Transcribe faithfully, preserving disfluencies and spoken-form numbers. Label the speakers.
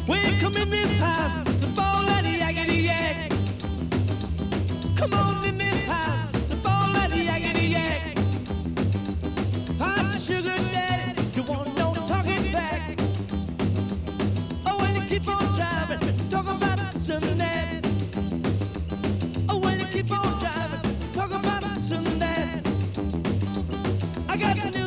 Speaker 1: We come in this house to ball at the yakety yak. Come on in this house to ball at the yakety yak. Hot sugar daddy, you want no talking back. Oh, when you keep on driving, talking about this and that. Oh, when you keep on driving, talking about this and that. I got the new